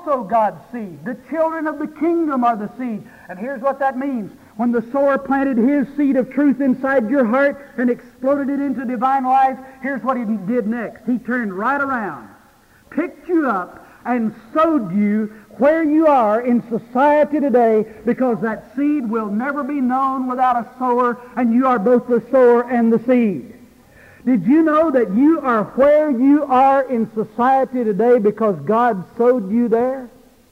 also God's seed. The children of the kingdom are the seed. And here's what that means. When the sower planted his seed of truth inside your heart and exploded it into divine life, here's what he did next. He turned right around, picked you up, and sowed you where you are in society today, because that seed will never be known without a sower, and you are both the sower and the seed. Did you know that you are where you are in society today because God sowed you there?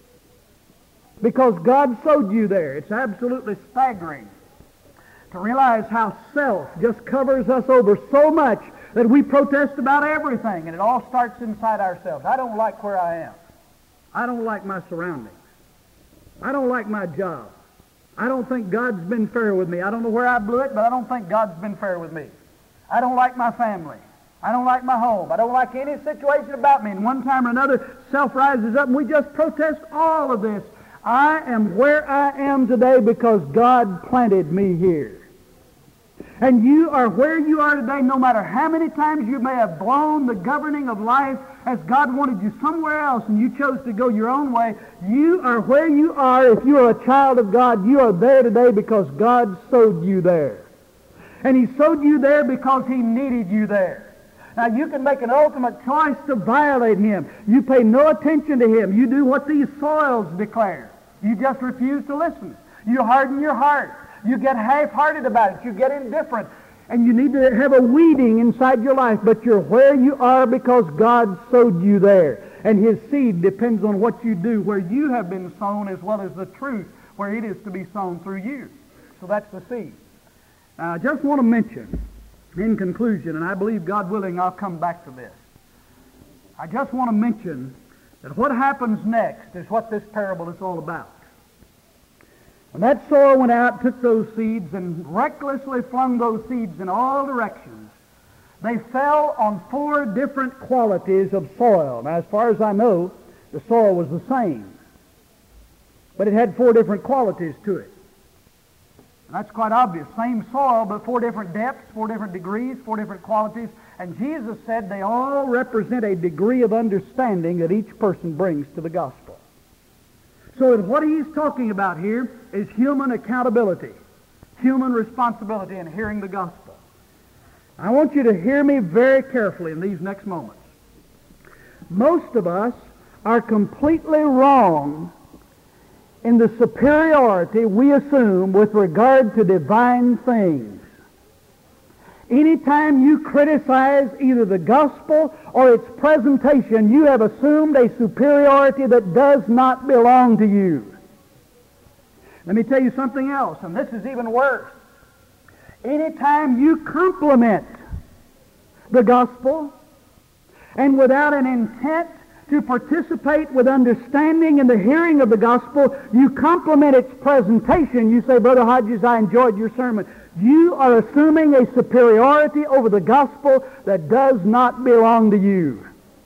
Because God sowed you there. It's absolutely staggering to realize how self just covers us over so much that we protest about everything, and it all starts inside ourselves. I don't like where I am. I don't like my surroundings. I don't like my job. I don't think God's been fair with me. I don't know where I blew it, but I don't think God's been fair with me. I don't like my family. I don't like my home. I don't like any situation about me. And one time or another, self rises up and we just protest all of this. I am where I am today because God planted me here. And you are where you are today no matter how many times you may have blown the governing of life as God wanted you somewhere else and you chose to go your own way. You are where you are. If you are a child of God, you are there today because God sowed you there. And He sowed you there because He needed you there. Now, you can make an ultimate choice to violate Him. You pay no attention to Him. You do what these soils declare. You just refuse to listen. You harden your heart. You get half-hearted about it. You get indifferent. And you need to have a weeding inside your life. But you're where you are because God sowed you there. And His seed depends on what you do where you have been sown, as well as the truth where it is to be sown through you. So that's the seed. Now, I just want to mention, in conclusion, and I believe, God willing, I'll come back to this. I just want to mention that what happens next is what this parable is all about. When that sower went out, took those seeds, and recklessly flung those seeds in all directions, they fell on 4 different qualities of soil. Now, as far as I know, the soil was the same, but it had 4 different qualities to it. And that's quite obvious. Same soil, but 4 different depths, 4 different degrees, 4 different qualities. And Jesus said they all represent a degree of understanding that each person brings to the gospel. So what he's talking about here is human accountability, human responsibility in hearing the gospel. I want you to hear me very carefully in these next moments. Most of us are completely wrong in the superiority we assume with regard to divine things. Anytime you criticize either the gospel or its presentation, you have assumed a superiority that does not belong to you. Let me tell you something else, and this is even worse. Anytime you compliment the gospel, and without an intent to participate with understanding in the hearing of the gospel, you compliment its presentation. You say, Brother Hodges, I enjoyed your sermon. You are assuming a superiority over the gospel that does not belong to you.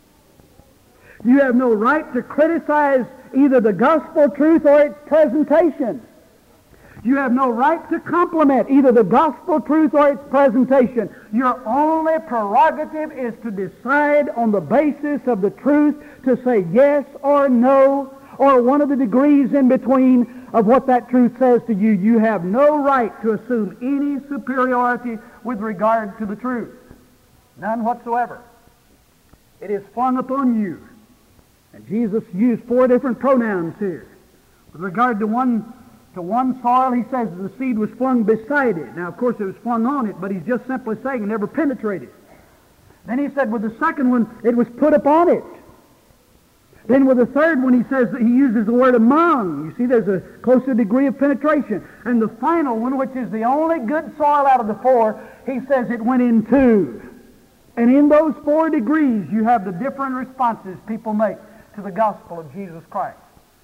You have no right to criticize either the gospel truth or its presentation. You have no right to compliment either the gospel truth or its presentation. Your only prerogative is to decide on the basis of the truth, to say yes or no, or one of the degrees in between of what that truth says to you. You have no right to assume any superiority with regard to the truth. None whatsoever. It is flung upon you. And Jesus used 4 different pronouns here. With regard to one soil, he says the seed was flung beside it. Now, of course, it was flung on it, but he's just simply saying it never penetrated. Then he said with the second one, it was put upon it. Then with the third one, he says that he uses the word among. You see, there's a closer degree of penetration. And the final one, which is the only good soil out of the 4, he says it went in 2. And in those 4 degrees, you have the different responses people make to the gospel of Jesus Christ.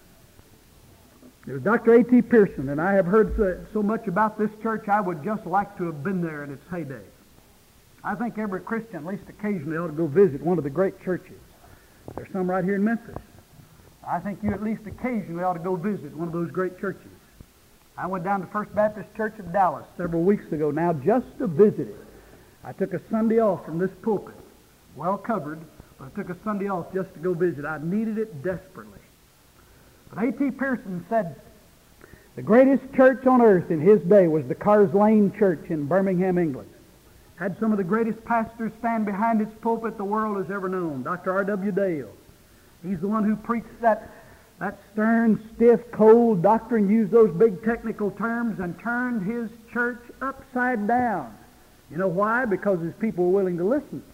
It was Dr. A.T. Pearson, and I have heard so much about this church, I would just like to have been there in its heyday. I think every Christian, at least occasionally, ought to go visit one of the great churches. There's some right here in Memphis. I think you at least occasionally ought to go visit one of those great churches. I went down to First Baptist Church of Dallas several weeks ago now just to visit it. I took a Sunday off from this pulpit, well covered, but I took a Sunday off just to go visit. I needed it desperately. But A.T. Pierson said the greatest church on earth in his day was the Cars Lane Church in Birmingham, England. Had some of the greatest pastors stand behind its pulpit the world has ever known. Dr. R.W. Dale. He's the one who preached that stern, stiff, cold doctrine, used those big technical terms, and turned his church upside down. You know why? Because his people were willing to listen.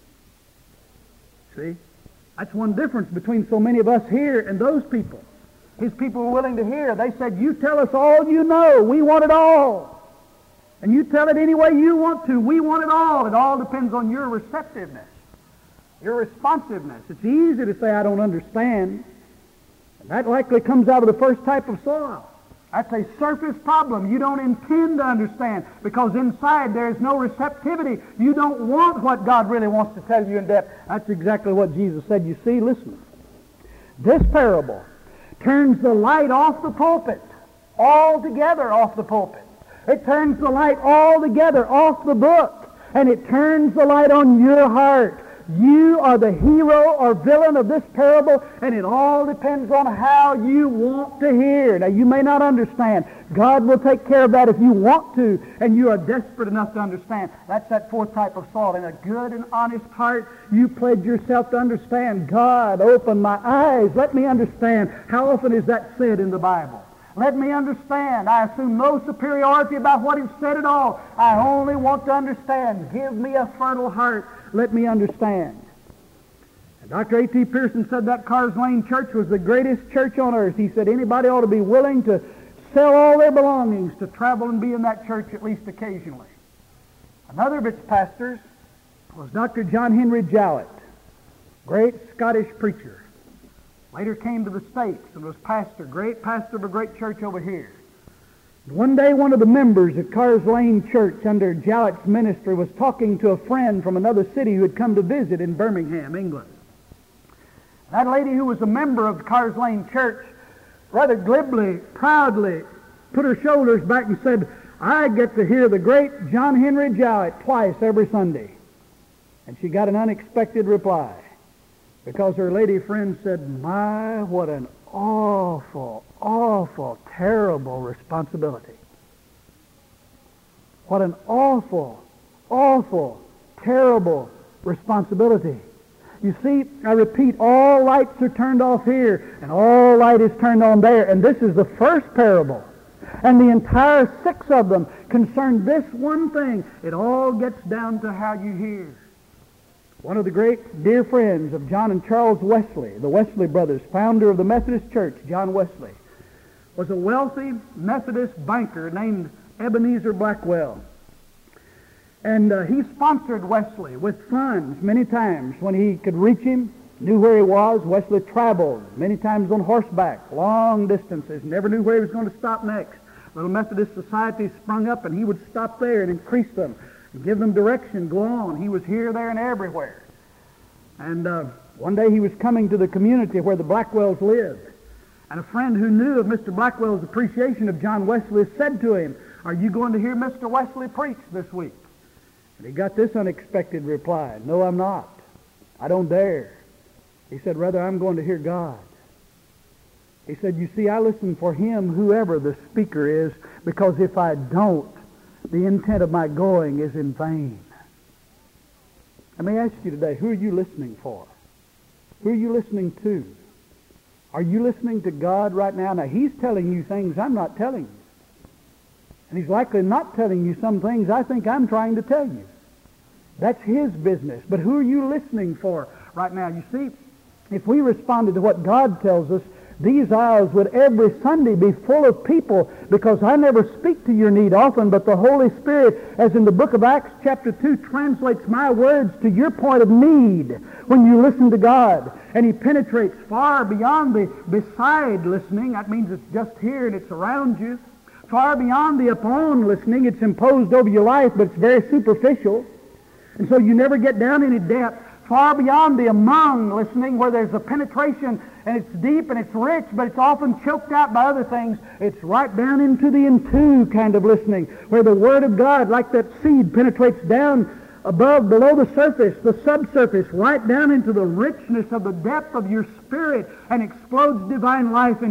See? That's one difference between so many of us here and those people. His people were willing to hear. They said, you tell us all you know. We want it all. And you tell it any way you want to. We want it all. It all depends on your receptiveness, your responsiveness. It's easy to say, I don't understand. And that likely comes out of the first type of soil. That's a surface problem. You don't intend to understand because inside there is no receptivity. You don't want what God really wants to tell you in depth. That's exactly what Jesus said. You see, listen. This parable turns the light off the pulpit, altogether off the pulpit. It turns the light altogether off the book, and it turns the light on your heart. You are the hero or villain of this parable, and it all depends on how you want to hear. Now, you may not understand. God will take care of that if you want to, and you are desperate enough to understand. That's that fourth type of soil. In a good and honest heart, you pledge yourself to understand. God, open my eyes. Let me understand. How often is that said in the Bible? Let me understand. I assume no superiority about what is said at all. I only want to understand. Give me a fertile heart. Let me understand. And Dr. A.T. Pierson said that Cars Lane Church was the greatest church on earth. He said anybody ought to be willing to sell all their belongings to travel and be in that church at least occasionally. Another of its pastors was Dr. John Henry Jowett, great Scottish preacher. Later came to the States and was great pastor of a great church over here. And one day one of the members of Cars Lane Church under Jowett's ministry was talking to a friend from another city who had come to visit in Birmingham, England. That lady who was a member of the Cars Lane Church rather glibly, proudly put her shoulders back and said, I get to hear the great John Henry Jowett twice every Sunday. And she got an unexpected reply. Because her lady friend said, my, what an awful, awful, terrible responsibility. What an awful, awful, terrible responsibility. You see, I repeat, all lights are turned off here, and all light is turned on there. And this is the first parable. And the entire 6 of them concern this one thing. It all gets down to how you hear. One of the great dear friends of John and Charles Wesley, the Wesley brothers, founder of the Methodist Church, John Wesley, was a wealthy Methodist banker named Ebenezer Blackwell. And he sponsored Wesley with funds many times when he could reach him, knew where he was. Wesley traveled many times on horseback, long distances, never knew where he was going to stop next. Little Methodist societies sprung up, and he would stop there and increase them. Give them direction, go on. He was here, there, and everywhere. And one day he was coming to the community where the Blackwells lived. And a friend who knew of Mr. Blackwell's appreciation of John Wesley said to him, are you going to hear Mr. Wesley preach this week? And he got this unexpected reply, no, I'm not. I don't dare. He said, rather, I'm going to hear God. He said, you see, I listen for him, whoever the speaker is, because if I don't, the intent of my going is in vain. Let me ask you today, who are you listening for? Who are you listening to? Are you listening to God right now? Now, he's telling you things I'm not telling you. And he's likely not telling you some things I think I'm trying to tell you. That's his business. But who are you listening for right now? You see, if we responded to what God tells us, these aisles would every Sunday be full of people, because I never speak to your need often, but the Holy Spirit, as in the book of Acts chapter 2, translates my words to your point of need when you listen to God. And he penetrates far beyond the beside listening. That means it's just here and it's around you. Far beyond the upon listening. It's imposed over your life, but it's very superficial. And so you never get down any depth. Far beyond the among listening, where there's a penetration and it's deep and it's rich, but it's often choked out by other things. It's right down into the into kind of listening, where the Word of God, like that seed, penetrates down above, below the surface, the subsurface, right down into the richness of the depth of your spirit and explodes divine life